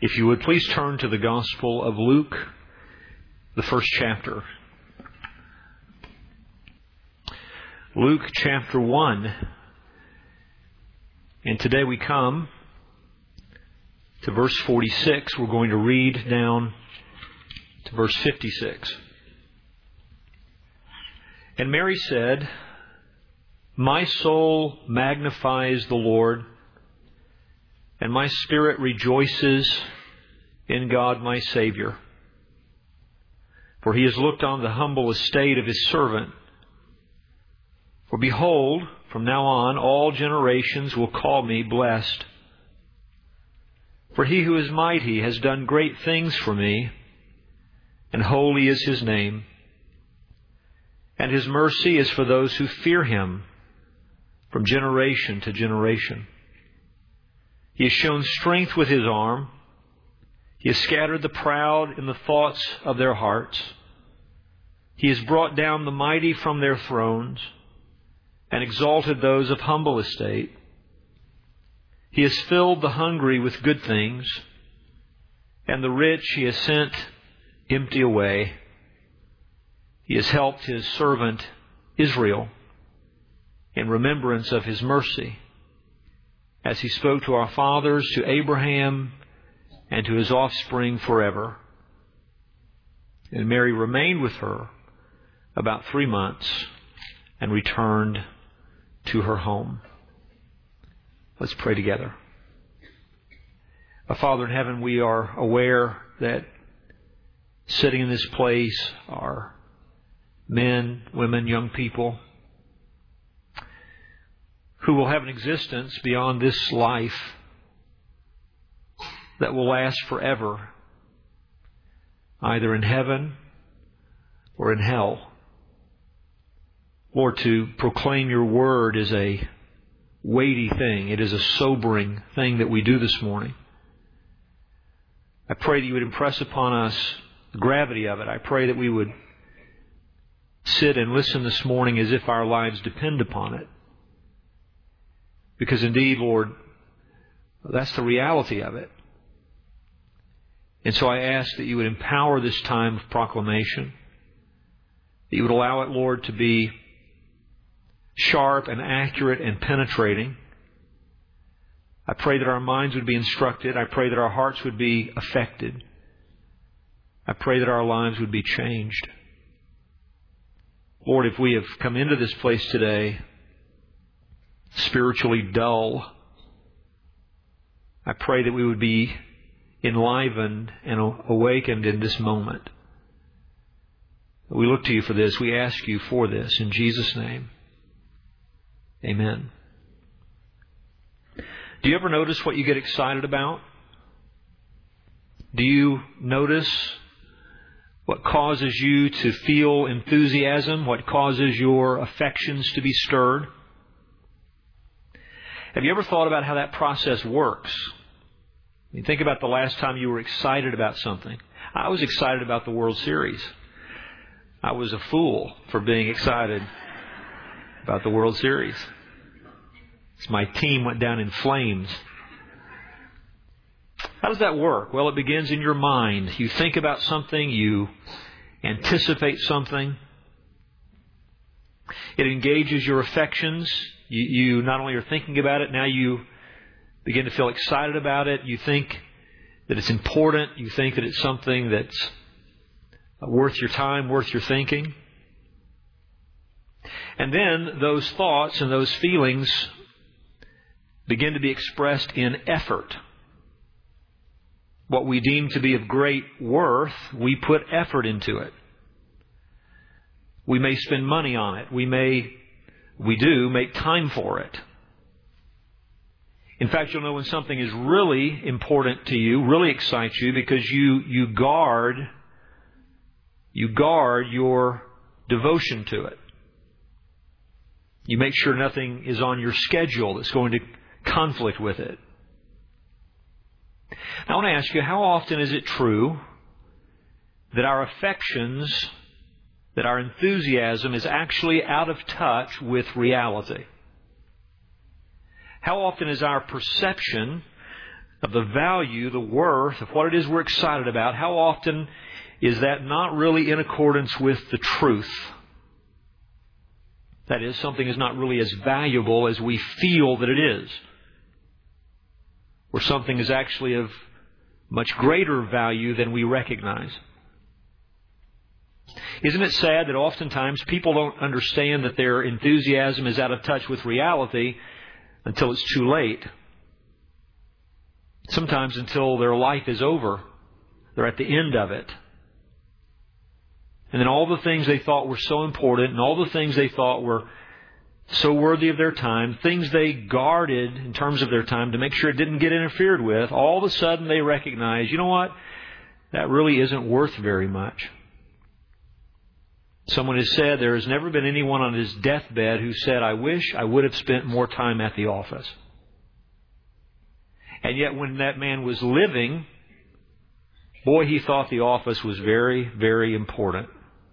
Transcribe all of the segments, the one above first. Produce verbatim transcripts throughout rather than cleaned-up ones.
If you would please turn to the Gospel of Luke, the first chapter. Luke chapter one. And today we come to verse forty-six. We're going to read down to verse fifty-six. And Mary said, "My soul magnifies the Lord, and my spirit rejoices in God my Savior. For He has looked on the humble estate of His servant. For behold, from now on all generations will call me blessed. For He who is mighty has done great things for me, and holy is His name. And His mercy is for those who fear Him from generation to generation. He has shown strength with His arm. He has scattered the proud in the thoughts of their hearts. He has brought down the mighty from their thrones and exalted those of humble estate. He has filled the hungry with good things, and the rich He has sent empty away. He has helped His servant Israel in remembrance of His mercy, as He spoke to our fathers, to Abraham, and to his offspring forever." And Mary remained with her about three months and returned to her home. Let's pray together. Our Father in heaven, we are aware that sitting in this place are men, women, young people who will have an existence beyond this life that will last forever, either in heaven or in hell. Lord, to proclaim Your Word is a weighty thing. It is a sobering thing that we do this morning. I pray that You would impress upon us the gravity of it. I pray that we would sit and listen this morning as if our lives depend upon it. Because indeed, Lord, that's the reality of it. And so I ask that You would empower this time of proclamation, that You would allow it, Lord, to be sharp and accurate and penetrating. I pray that our minds would be instructed. I pray that our hearts would be affected. I pray that our lives would be changed. Lord, if we have come into this place today spiritually dull, I pray that we would be enlivened and awakened in this moment. We look to You for this. We ask You for this. In Jesus' name, amen. Do you ever notice what you get excited about? Do you notice what causes you to feel enthusiasm? What causes your affections to be stirred? Have you ever thought about how that process works? I mean, think about the last time you were excited about something. I was excited about the World Series. I was a fool for being excited about the World Series. As my team went down in flames. How does that work? Well, it begins in your mind. You think about something. You anticipate something. It engages your affections. You, you not only are thinking about it, now you begin to feel excited about it. You think that it's important. You think that it's something that's worth your time, worth your thinking. And then those thoughts and those feelings begin to be expressed in effort. What we deem to be of great worth, we put effort into it. We may spend money on it. We may, we do, make time for it. In fact, you'll know when something is really important to you, really excites you, because you, you guard, you guard your devotion to it. You make sure nothing is on your schedule that's going to conflict with it. Now, I want to ask you, how often is it true that our affections, that our enthusiasm is actually out of touch with reality? How often is our perception of the value, the worth of what it is we're excited about, how often is that not really in accordance with the truth? That is, something is not really as valuable as we feel that it is. Or something is actually of much greater value than we recognize. Isn't it sad that oftentimes people don't understand that their enthusiasm is out of touch with reality until it's too late? Sometimes until their life is over. They're at the end of it. And then all the things they thought were so important and all the things they thought were so worthy of their time, things they guarded in terms of their time to make sure it didn't get interfered with, all of a sudden they recognize, you know what? That really isn't worth very much. Someone has said there has never been anyone on his deathbed who said, I wish I would have spent more time at the office. And yet when that man was living, boy, he thought the office was very, very important.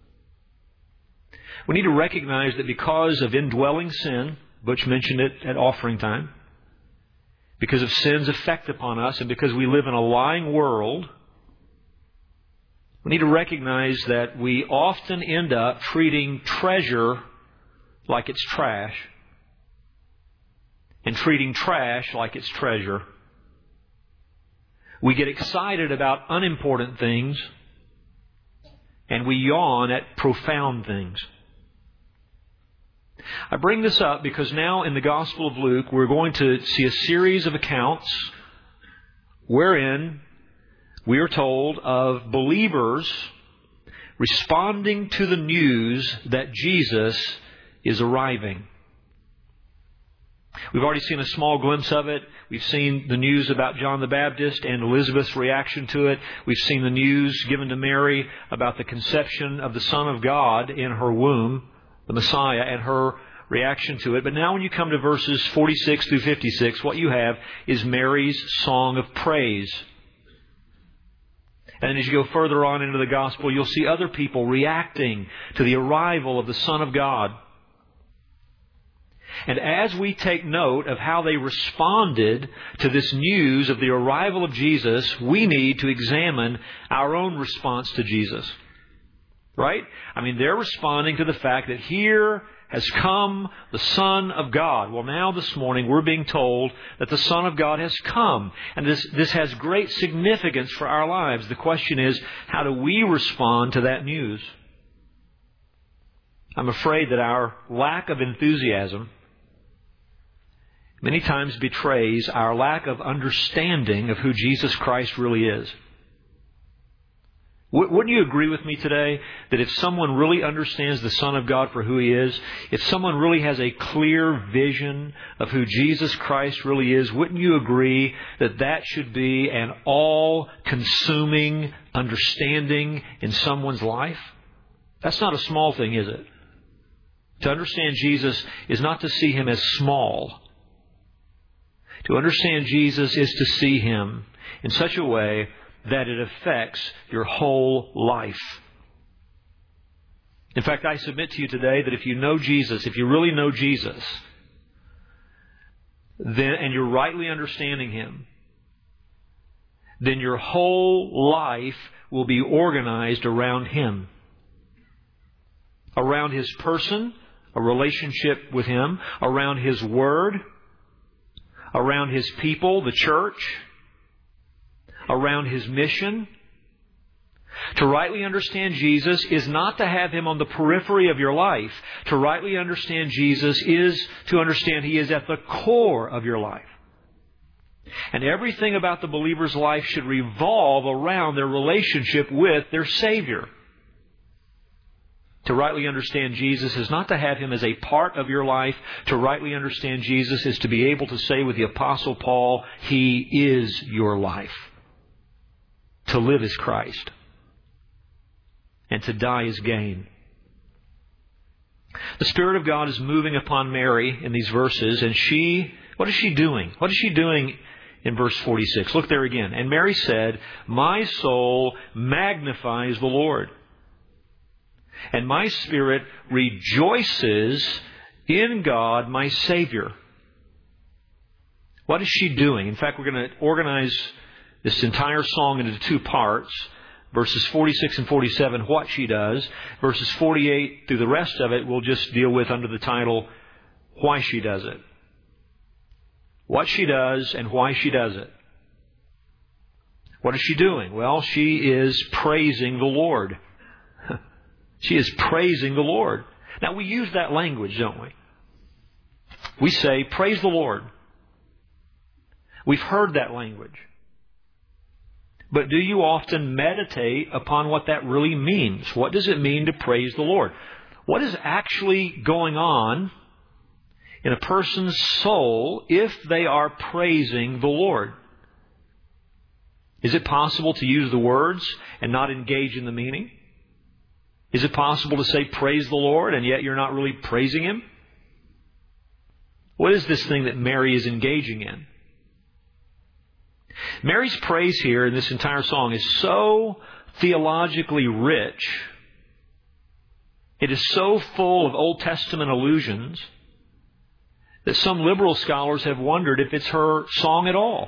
We need to recognize that because of indwelling sin, Butch mentioned it at offering time, because of sin's effect upon us, and because we live in a lying world, we need to recognize that we often end up treating treasure like it's trash, and treating trash like it's treasure. We get excited about unimportant things, and we yawn at profound things. I bring this up because now in the Gospel of Luke, we're going to see a series of accounts wherein we are told of believers responding to the news that Jesus is arriving. We've already seen a small glimpse of it. We've seen the news about John the Baptist and Elizabeth's reaction to it. We've seen the news given to Mary about the conception of the Son of God in her womb, the Messiah, and her reaction to it. But now when you come to verses forty-six through fifty-six, what you have is Mary's song of praise. And as you go further on into the Gospel, you'll see other people reacting to the arrival of the Son of God. And as we take note of how they responded to this news of the arrival of Jesus, we need to examine our own response to Jesus. Right? I mean, they're responding to the fact that here has come the Son of God. Well, now this morning we're being told that the Son of God has come. And this, this has great significance for our lives. The question is, how do we respond to that news? I'm afraid that our lack of enthusiasm many times betrays our lack of understanding of who Jesus Christ really is. Wouldn't you agree with me today that if someone really understands the Son of God for who He is, if someone really has a clear vision of who Jesus Christ really is, wouldn't you agree that that should be an all-consuming understanding in someone's life? That's not a small thing, is it? To understand Jesus is not to see Him as small. To understand Jesus is to see Him in such a way that it affects your whole life. In fact, I submit to you today that if you know Jesus, if you really know Jesus, then and you're rightly understanding Him, then your whole life will be organized around Him. Around His person, a relationship with Him, around His Word, around His people, the church, around His mission. To rightly understand Jesus is not to have Him on the periphery of your life. To rightly understand Jesus is to understand He is at the core of your life. And everything about the believer's life should revolve around their relationship with their Savior. To rightly understand Jesus is not to have Him as a part of your life. To rightly understand Jesus is to be able to say with the Apostle Paul, He is your life. To live is Christ, and to die is gain. The Spirit of God is moving upon Mary in these verses, and she, what is she doing? What is she doing in verse forty-six? Look there again. And Mary said, my soul magnifies the Lord, and my spirit rejoices in God my Savior. What is she doing? In fact, we're going to organize this entire song into two parts. Verses forty-six and forty-seven, what she does. Verses forty-eight through the rest of it, we'll just deal with under the title, why she does it. What she does and why she does it. What is she doing? Well, she is praising the Lord. She is praising the Lord. Now, we use that language, don't we? We say, praise the Lord. We've heard that language. But do you often meditate upon what that really means? What does it mean to praise the Lord? What is actually going on in a person's soul if they are praising the Lord? Is it possible to use the words and not engage in the meaning? Is it possible to say praise the Lord and yet you're not really praising Him? What is this thing that Mary is engaging in? Mary's praise here in this entire song is so theologically rich. It is so full of Old Testament allusions that some liberal scholars have wondered if it's her song at all.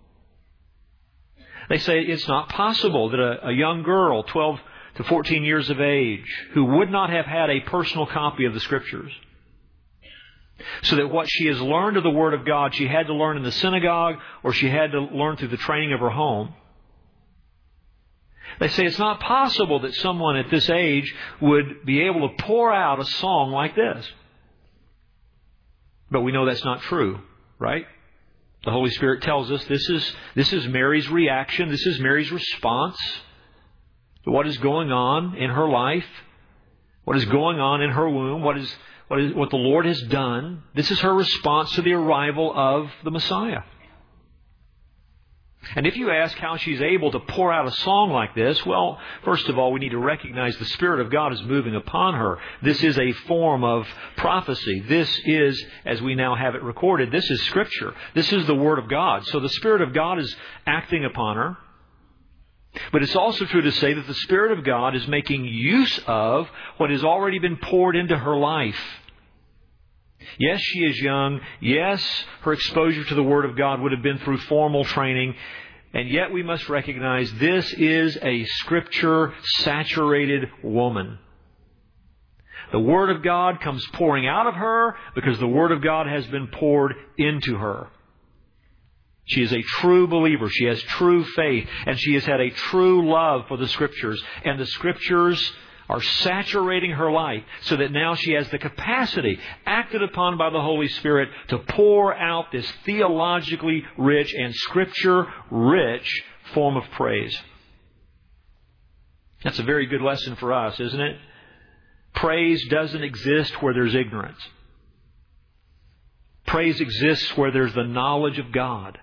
They say it's not possible that a, a young girl, twelve to fourteen years of age, who would not have had a personal copy of the Scriptures, so that what she has learned of the Word of God, she had to learn in the synagogue or she had to learn through the training of her home. They say it's not possible that someone at this age would be able to pour out a song like this. But we know that's not true, right? The Holy Spirit tells us this is, this is Mary's reaction. This is Mary's response to what is going on in her life, what is going on in her womb, what is What, is, what the Lord has done. This is her response to the arrival of the Messiah. And if you ask how she's able to pour out a song like this, well, first of all, we need to recognize the Spirit of God is moving upon her. This is a form of prophecy. This is, as we now have it recorded, this is Scripture. This is the Word of God. So the Spirit of God is acting upon her. But it's also true to say that the Spirit of God is making use of what has already been poured into her life. Yes, she is young. Yes, her exposure to the Word of God would have been through formal training. And yet we must recognize this is a Scripture-saturated woman. The Word of God comes pouring out of her because the Word of God has been poured into her. She is a true believer. She has true faith. And she has had a true love for the Scriptures. And the Scriptures are saturating her life so that now she has the capacity, acted upon by the Holy Spirit, to pour out this theologically rich and Scripture-rich form of praise. That's a very good lesson for us, isn't it? Praise doesn't exist where there's ignorance. Praise exists where there's the knowledge of God.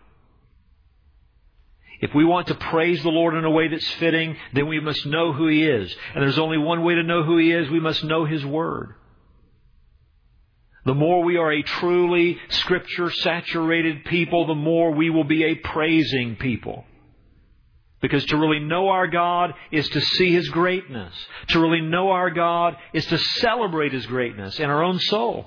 If we want to praise the Lord in a way that's fitting, then we must know who He is. And there's only one way to know who He is. We must know His Word. The more we are a truly Scripture-saturated people, the more we will be a praising people. Because to really know our God is to see His greatness. To really know our God is to celebrate His greatness in our own soul.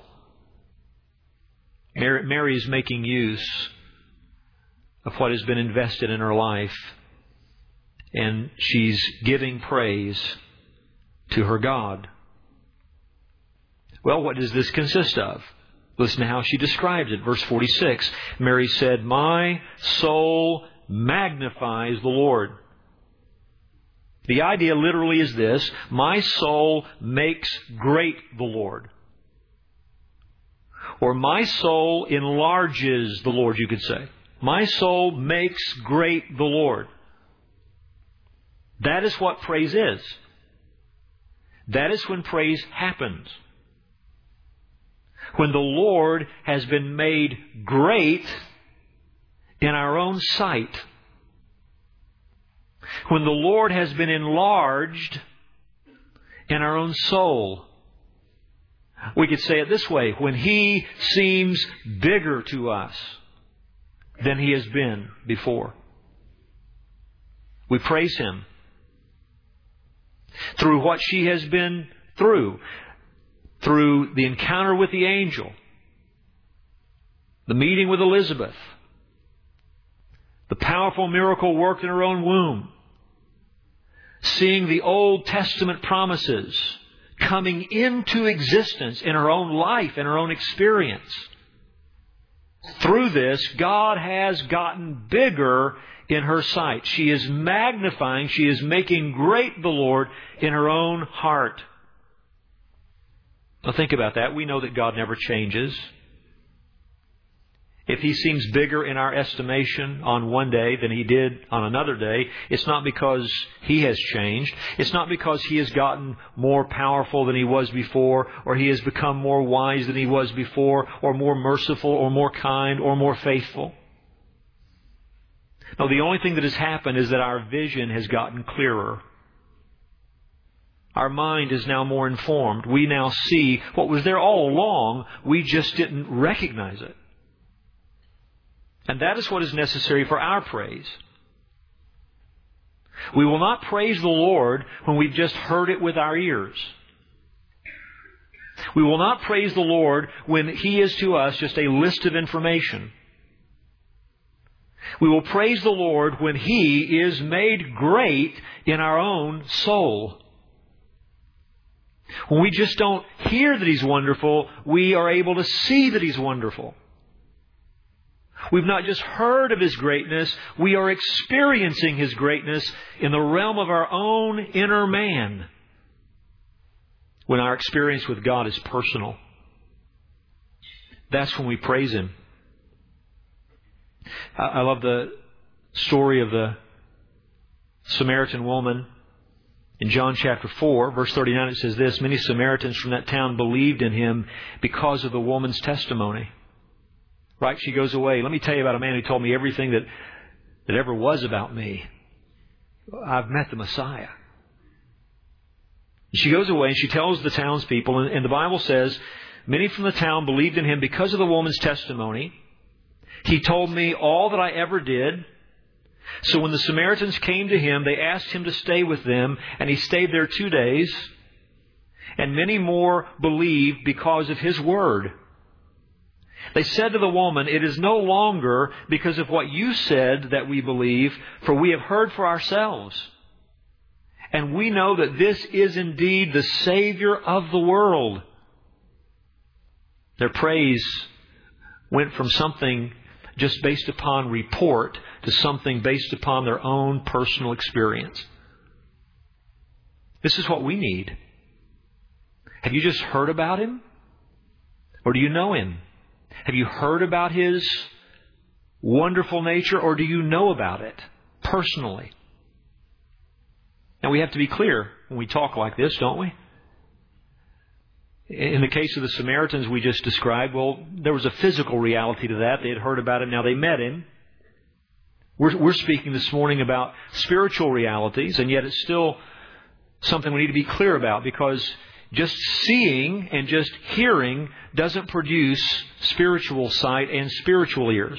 Mary is making use of what has been invested in her life. And she's giving praise to her God. Well, what does this consist of? Listen to how she describes it. Verse forty-six, Mary said, "My soul magnifies the Lord." The idea literally is this: my soul makes great the Lord. Or my soul enlarges the Lord, you could say. My soul makes great the Lord. That is what praise is. That is when praise happens. When the Lord has been made great in our own sight. When the Lord has been enlarged in our own soul. We could say it this way: when He seems bigger to us than He has been before. We praise Him. Through what she has been through. Through the encounter with the angel. The meeting with Elizabeth. the powerful miracle worked in her own womb, seeing the Old Testament promises coming into existence in her own life and her own experience. Through this, God has gotten bigger in her sight. She is magnifying, she is making great the Lord in her own heart. Now think about that. We know that God never changes. If He seems bigger in our estimation on one day than He did on another day, it's not because He has changed. It's not because He has gotten more powerful than He was before, or He has become more wise than He was before, or more merciful, or more kind, or more faithful. No, the only thing that has happened is that our vision has gotten clearer. Our mind is now more informed. We now see what was there all along. We just didn't recognize it. And that is what is necessary for our praise. We will not praise the Lord when we've just heard it with our ears. We will not praise the Lord when He is to us just a list of information. We will praise the Lord when He is made great in our own soul. When we just don't hear that He's wonderful, we are able to see that He's wonderful. We've not just heard of His greatness, we are experiencing His greatness in the realm of our own inner man. When our experience with God is personal, that's when we praise Him. I love the story of the Samaritan woman. In John chapter four, verse thirty-nine, it says this: many Samaritans from that town believed in Him because of the woman's testimony. Right? She goes away. Let me tell you about a man who told me everything that, that ever was about me. I've met the Messiah. She goes away and she tells the townspeople, and, and the Bible says, many from the town believed in Him because of the woman's testimony. He told me all that I ever did. So when the Samaritans came to Him, they asked Him to stay with them, and He stayed there two days. And many more believed because of His word. They said to the woman, it is no longer because of what you said that we believe, for we have heard for ourselves. And we know that this is indeed the Savior of the world. Their praise went from something just based upon report to something based upon their own personal experience. This is what we need. Have you just heard about Him? Or do you know Him? Have you heard about His wonderful nature, or do you know about it personally? Now, we have to be clear when we talk like this, don't we? In the case of the Samaritans we just described, well, there was a physical reality to that. They had heard about Him. Now they met Him. We're, we're speaking this morning about spiritual realities, and yet it's still something we need to be clear about, because just seeing and just hearing doesn't produce spiritual sight and spiritual ears.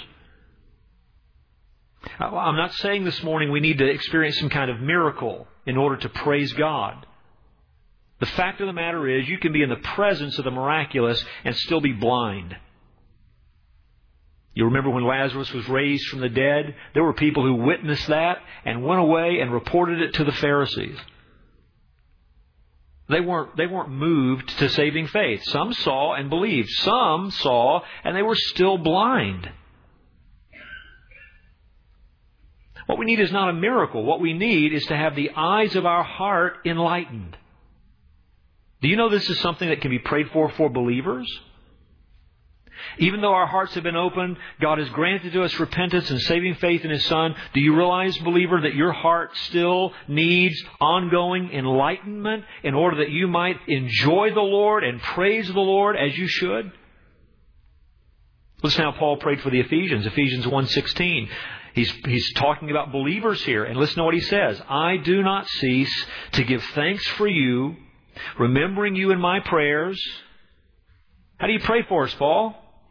I'm not saying this morning we need to experience some kind of miracle in order to praise God. The fact of the matter is, you can be in the presence of the miraculous and still be blind. You remember when Lazarus was raised from the dead? There were people who witnessed that and went away and reported it to the Pharisees. They weren't, they weren't moved to saving faith. Some saw and believed. Some saw and they were still blind. What we need is not a miracle. What we need is to have the eyes of our heart enlightened. Do you know this is something that can be prayed for for believers? Even though our hearts have been opened, God has granted to us repentance and saving faith in His Son. Do you realize, believer, that your heart still needs ongoing enlightenment in order that you might enjoy the Lord and praise the Lord as you should? Listen how Paul prayed for the Ephesians, Ephesians one sixteen. He's, he's talking about believers here. And listen to what he says. I do not cease to give thanks for you, remembering you in my prayers. How do you pray for us, Paul?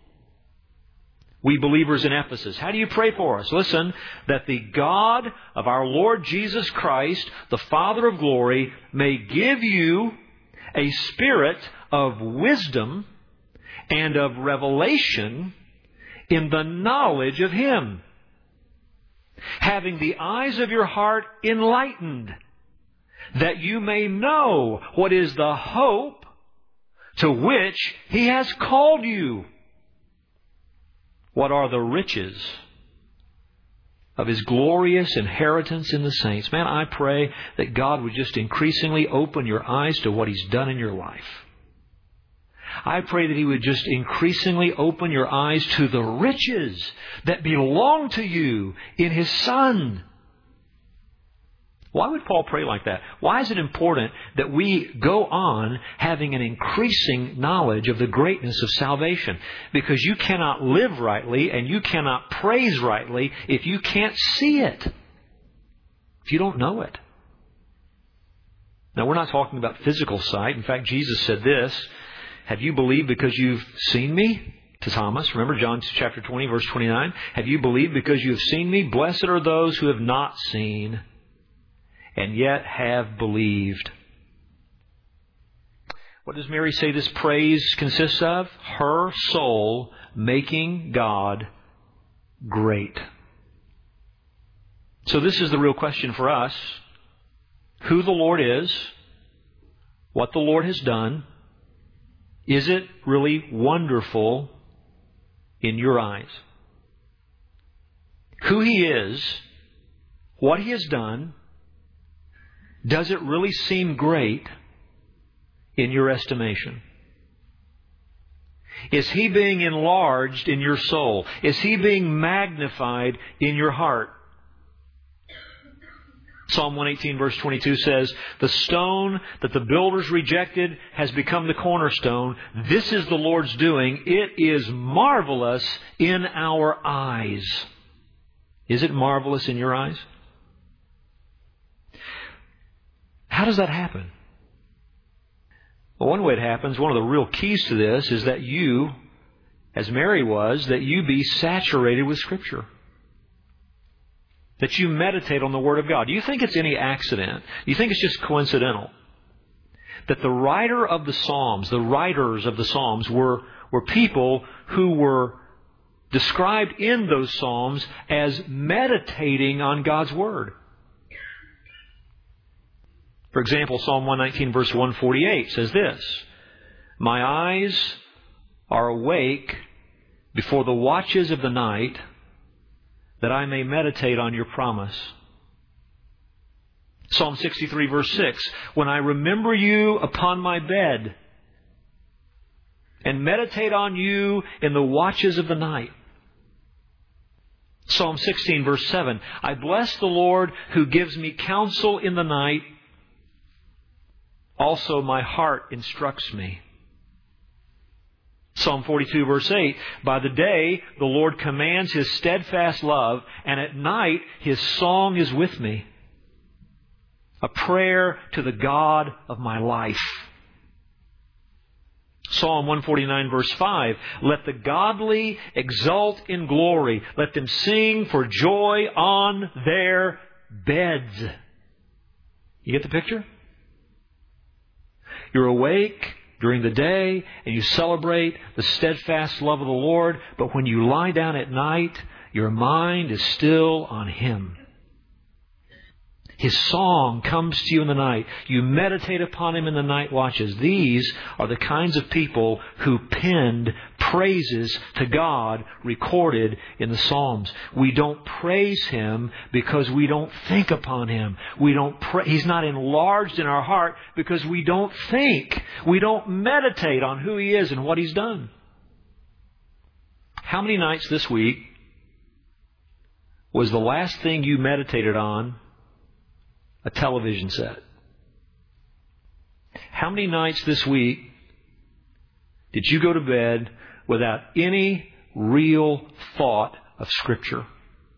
We believers in Ephesus. How do you pray for us? Listen, that the God of our Lord Jesus Christ, the Father of glory, may give you a spirit of wisdom and of revelation in the knowledge of Him. having the eyes of your heart enlightened, that you may know what is the hope to which He has called you, what are the riches of His glorious inheritance in the saints. Man, I pray that God would just increasingly open your eyes to what He's done in your life. I pray that He would just increasingly open your eyes to the riches that belong to you in His Son. Why would Paul pray like that? Why is it important that we go on having an increasing knowledge of the greatness of salvation? Because you cannot live rightly and you cannot praise rightly if you can't see it, if you don't know it. Now, we're not talking about physical sight. In fact, Jesus said this, have you believed because you've seen me? To Thomas, remember John chapter twenty, verse twenty-nine? Have you believed because you have seen me? Blessed are those who have not seen and yet have believed. What does Mary say this praise consists of? Her soul making God great. So this is the real question for us. Who the Lord is, what the Lord has done. Is it really wonderful in your eyes? Who He is, what He has done, does it really seem great in your estimation? Is He being enlarged in your soul? Is He being magnified in your heart? Psalm one eighteen verse twenty-two says, the stone that the builders rejected has become the cornerstone. This is the Lord's doing. It is marvelous in our eyes. Is it marvelous in your eyes? How does that happen? Well, one way it happens, one of the real keys to this is that you, as Mary was, that you be saturated with Scripture. That you meditate on the Word of God. Do you think it's any accident? Do you think it's just coincidental that the writer of the Psalms, the writers of the Psalms were, were people who were described in those Psalms as meditating on God's Word? For example, Psalm one nineteen verse one forty-eight says this, my eyes are awake before the watches of the night, that I may meditate on your promise. Psalm sixty-three verse six, when I remember you upon my bed and meditate on you in the watches of the night. Psalm sixteen verse seven, I bless the Lord who gives me counsel in the night. Also my heart instructs me. Psalm forty-two verse eight, by the day the Lord commands His steadfast love, and at night His song is with me. A prayer to the God of my life. Psalm one forty-nine verse five, let the godly exult in glory. Let them sing for joy on their beds. You get the picture? You're awake during the day and you celebrate the steadfast love of the Lord, but when you lie down at night, your mind is still on Him. His song comes to you in the night. You meditate upon Him in the night watches. These are the kinds of people who penned praises to God recorded in the Psalms. We don't praise Him because we don't think upon Him. We don't pray. He's not enlarged in our heart because we don't think. We don't meditate on who He is and what He's done. How many nights this week was the last thing you meditated on a television set? How many nights this week did you go to bed without any real thought of Scripture?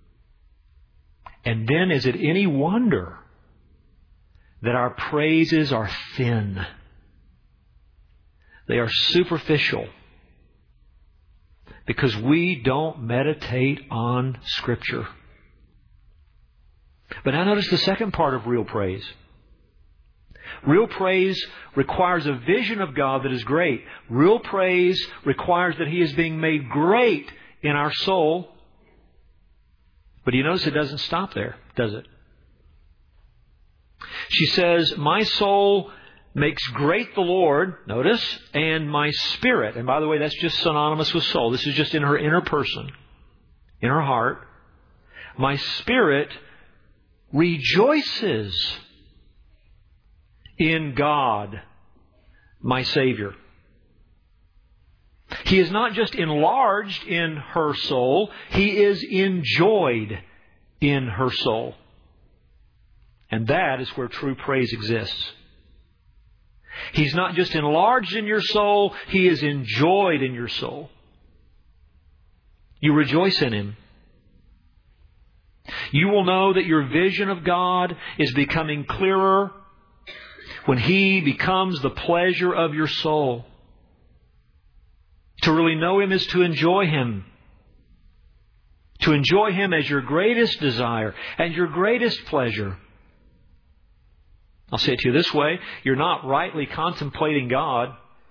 And then is it any wonder that our praises are thin? They are superficial because we don't meditate on Scripture. But now notice the second part of real praise. Real praise requires a vision of God that is great. Real praise requires that He is being made great in our soul. But you notice it doesn't stop there, does it? She says, my soul makes great the Lord, notice, and my spirit. And by the way, that's just synonymous with soul. This is just in her inner person, in her heart. My spirit rejoices in God, my Savior. He is not just enlarged in her soul, He is enjoyed in her soul. And that is where true praise exists. He's not just enlarged in your soul, He is enjoyed in your soul. You rejoice in Him. You will know that your vision of God is becoming clearer when He becomes the pleasure of your soul. To really know Him is to enjoy Him. To enjoy Him as your greatest desire and your greatest pleasure. I'll say it to you this way. You're not rightly contemplating God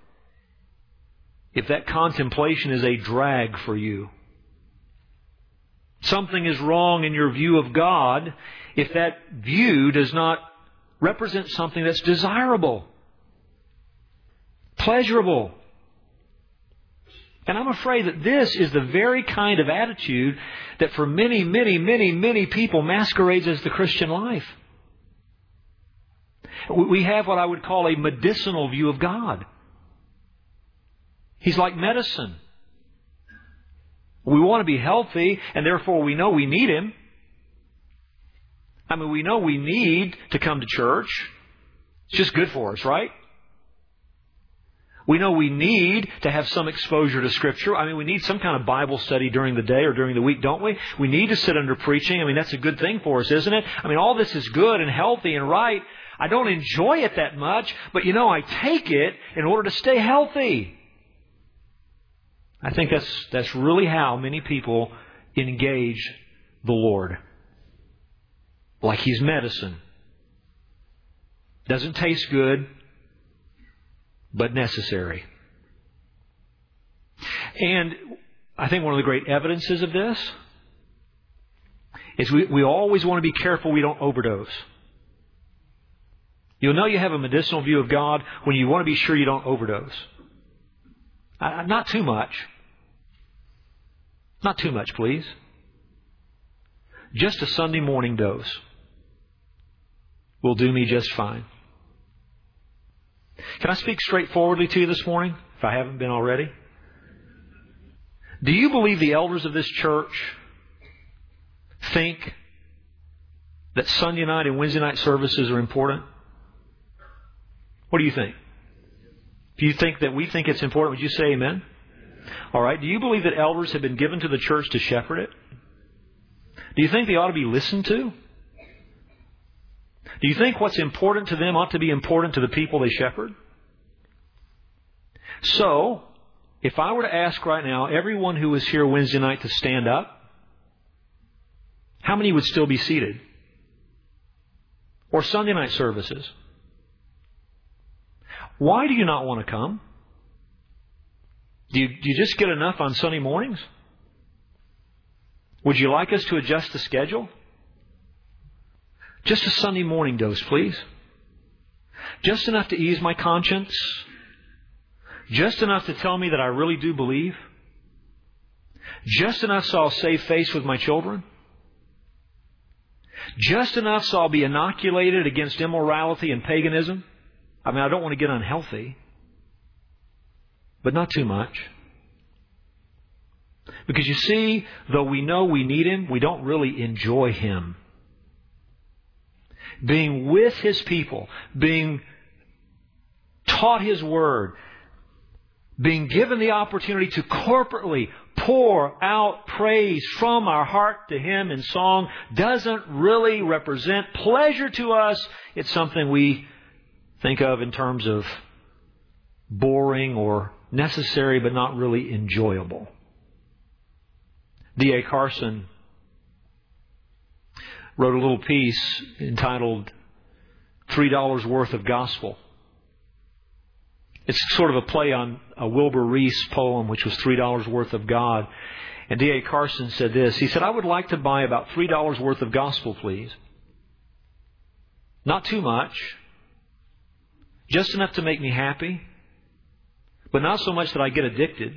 if that contemplation is a drag for you. Something is wrong in your view of God if that view does not represent something that's desirable, pleasurable. And I'm afraid that this is the very kind of attitude that for many, many, many, many people masquerades as the Christian life. We have what I would call a medicinal view of God. He's like medicine. We want to be healthy, and therefore we know we need Him. I mean, we know we need to come to church. It's just good for us, right? We know we need to have some exposure to Scripture. I mean, we need some kind of Bible study during the day or during the week, don't we? We need to sit under preaching. I mean, that's a good thing for us, isn't it? I mean, all this is good and healthy and right. I don't enjoy it that much, but you know, I take it in order to stay healthy. I think that's that's really how many people engage the Lord. Like He's medicine. Doesn't taste good, but necessary. And I think one of the great evidences of this is we, we always want to be careful we don't overdose. You'll know you have a medicinal view of God when you want to be sure you don't overdose. Uh, not too much. Not too much, please. Just a Sunday morning dose will do me just fine. Can I speak straightforwardly to you this morning, if I haven't been already? Do you believe the elders of this church think that Sunday night and Wednesday night services are important? What do you think? If you think that we think it's important, would you say amen? All right. Do you believe that elders have been given to the church to shepherd it? Do you think they ought to be listened to? Do you think what's important to them ought to be important to the people they shepherd? So, if I were to ask right now everyone who was here Wednesday night to stand up, how many would still be seated? Or Sunday night services? Why do you not want to come? Do you, do you just get enough on Sunday mornings? Would you like us to adjust the schedule? Just a Sunday morning dose, please. Just enough to ease my conscience. Just enough to tell me that I really do believe. Just enough so I'll save face with my children. Just enough so I'll be inoculated against immorality and paganism. I mean, I don't want to get unhealthy, but not too much. Because you see, though we know we need Him, we don't really enjoy Him. Being with His people, being taught His Word, being given the opportunity to corporately pour out praise from our heart to Him in song doesn't really represent pleasure to us. It's something we think of in terms of boring or necessary but not really enjoyable. D A Carson wrote a little piece entitled Three Dollars Worth of Gospel. It's sort of a play on a Wilbur Reese poem, which was Three Dollars Worth of God. And D A Carson said this. He said, I would like to buy about three dollars worth of gospel, please. Not too much. Just enough to make me happy. But not so much that I get addicted.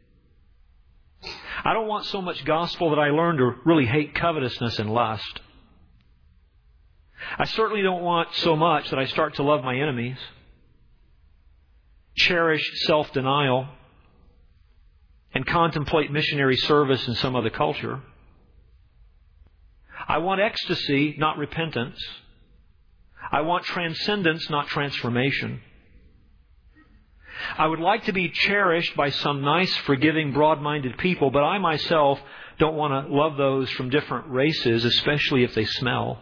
I don't want so much gospel that I learn to really hate covetousness and lust. I certainly don't want so much that I start to love my enemies, cherish self-denial, and contemplate missionary service in some other culture. I want ecstasy, not repentance. I want transcendence, not transformation. I would like to be cherished by some nice, forgiving, broad-minded people, but I myself don't want to love those from different races, especially if they smell.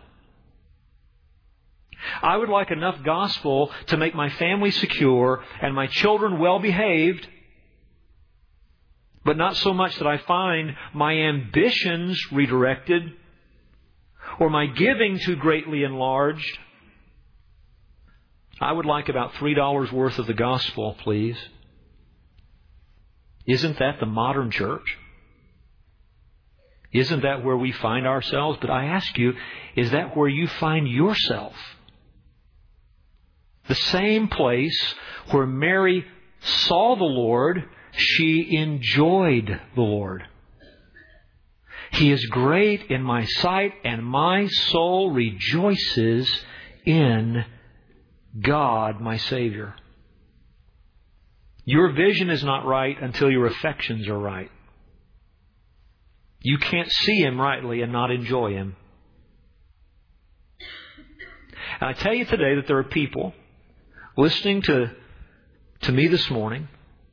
I would like enough gospel to make my family secure and my children well-behaved, but not so much that I find my ambitions redirected or my giving too greatly enlarged. I would like about three dollars worth of the gospel, please. Isn't that the modern church? Isn't that where we find ourselves? But I ask you, is that where you find yourself? The same place where Mary saw the Lord, she enjoyed the Lord. He is great in my sight, and my soul rejoices in God, my Savior. Your vision is not right until your affections are right. You can't see Him rightly and not enjoy Him. And I tell you today that there are people listening to, to me this morning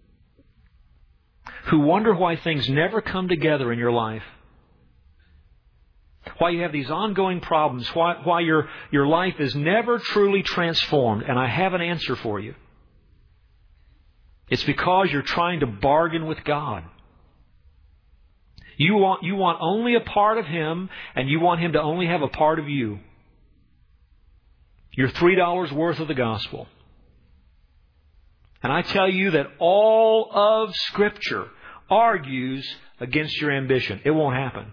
who wonder why things never come together in your life. Why you have these ongoing problems. Why, why your, your life is never truly transformed. And I have an answer for you. It's because you're trying to bargain with God. You want, you want only a part of Him, and you want Him to only have a part of you. You're three dollars worth of the gospel. And I tell you that all of Scripture argues against your ambition. It won't happen.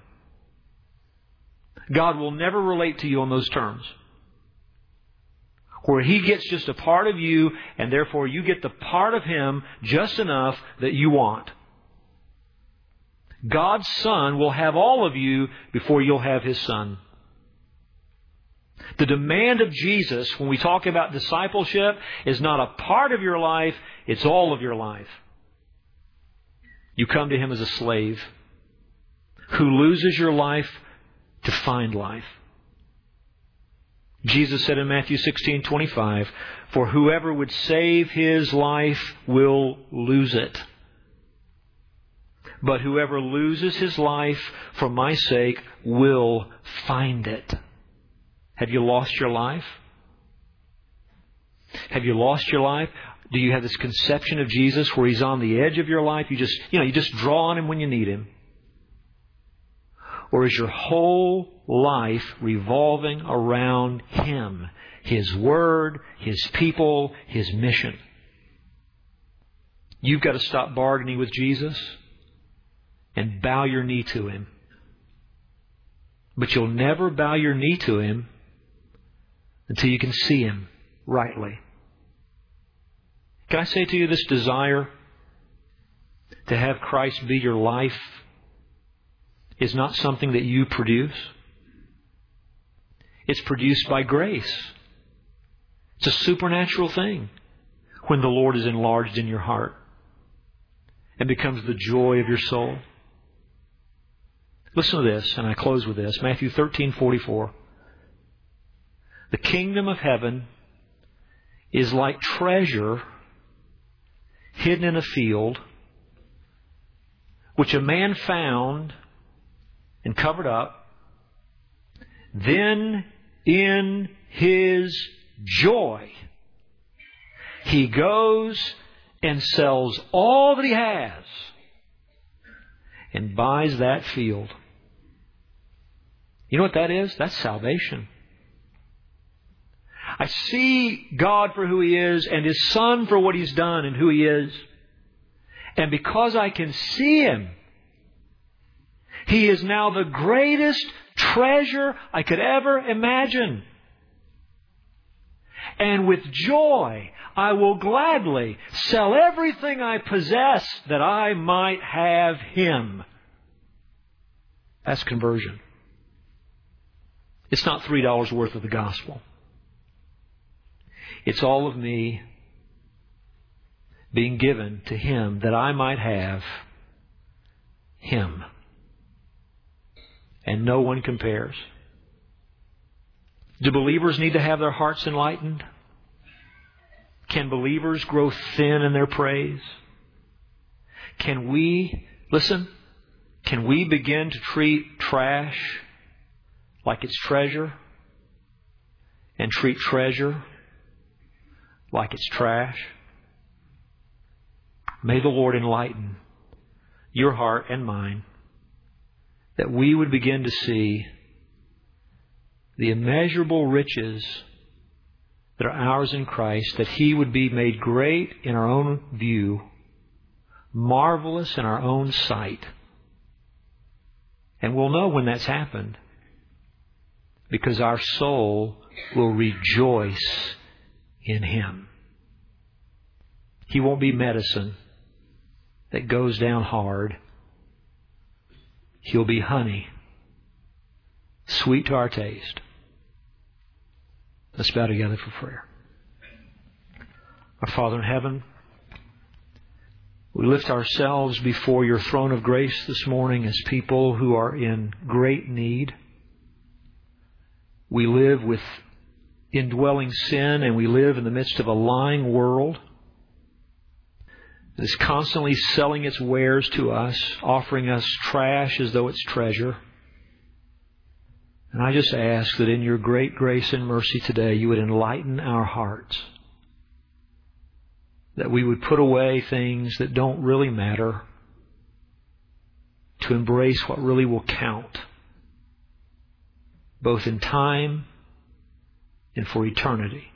God will never relate to you on those terms, where He gets just a part of you, and therefore you get the part of Him just enough that you want. God's Son will have all of you before you'll have His Son. The demand of Jesus, when we talk about discipleship, is not a part of your life, it's all of your life. You come to Him as a slave who loses your life to find life. Jesus said in Matthew sixteen twenty-five, "For whoever would save his life will lose it. But whoever loses his life for my sake will find it." Have you lost your life? Have you lost your life? Do you have this conception of Jesus where He's on the edge of your life? You just, you know, you just draw on Him when you need Him. Or is your whole life revolving around Him, His Word, His people, His mission? You've got to stop bargaining with Jesus and bow your knee to Him. But you'll never bow your knee to Him until you can see Him rightly. Can I say to you, this desire to have Christ be your life is not something that you produce. It's produced by grace. It's a supernatural thing when the Lord is enlarged in your heart and becomes the joy of your soul. Listen to this, and I close with this. Matthew thirteen forty-four. The kingdom of heaven is like treasure hidden in a field, which a man found and covered up. Then in his joy, he goes and sells all that he has and buys that field. You know what that is? That's salvation. I see God for who He is and His Son for what He's done and who He is. And because I can see Him, He is now the greatest treasure I could ever imagine. And with joy, I will gladly sell everything I possess that I might have Him. That's conversion. It's not three dollars worth of the gospel. It's all of me being given to Him that I might have Him. And no one compares. Do believers need to have their hearts enlightened? Can believers grow thin in their praise? Can we, listen, can we begin to treat trash like it's treasure? And treat treasure like it's trash? May the Lord enlighten your heart and mine, that we would begin to see the immeasurable riches that are ours in Christ, that He would be made great in our own view, marvelous in our own sight. And we'll know when that's happened, because our soul will rejoice in Him. He won't be medicine that goes down hard. He'll be honey, sweet to our taste. Let's bow together for prayer. Our Father in heaven, we lift ourselves before Your throne of grace this morning as people who are in great need. We live with indwelling sin, and we live in the midst of a lying world that is constantly selling its wares to us, offering us trash as though it's treasure. And I just ask that in Your great grace and mercy today, You would enlighten our hearts, that we would put away things that don't really matter to embrace what really will count, both in time and for eternity.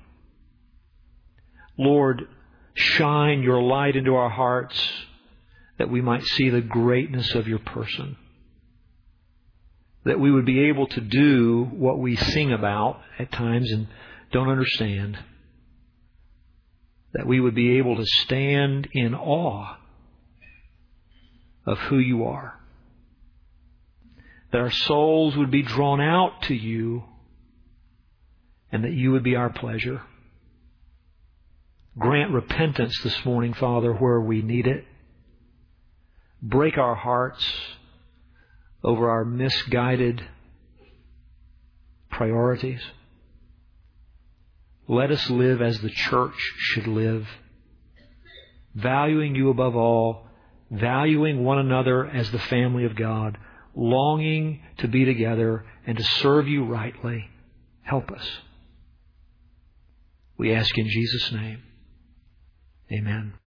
Lord, shine Your light into our hearts that we might see the greatness of Your person, that we would be able to do what we sing about at times and don't understand, that we would be able to stand in awe of who You are, that our souls would be drawn out to You, and that You would be our pleasure. Grant repentance this morning, Father, where we need it. Break our hearts over our misguided priorities. Let us live as the church should live, valuing You above all, valuing one another as the family of God, longing to be together and to serve You rightly. Help us. We ask in Jesus' name. Amen.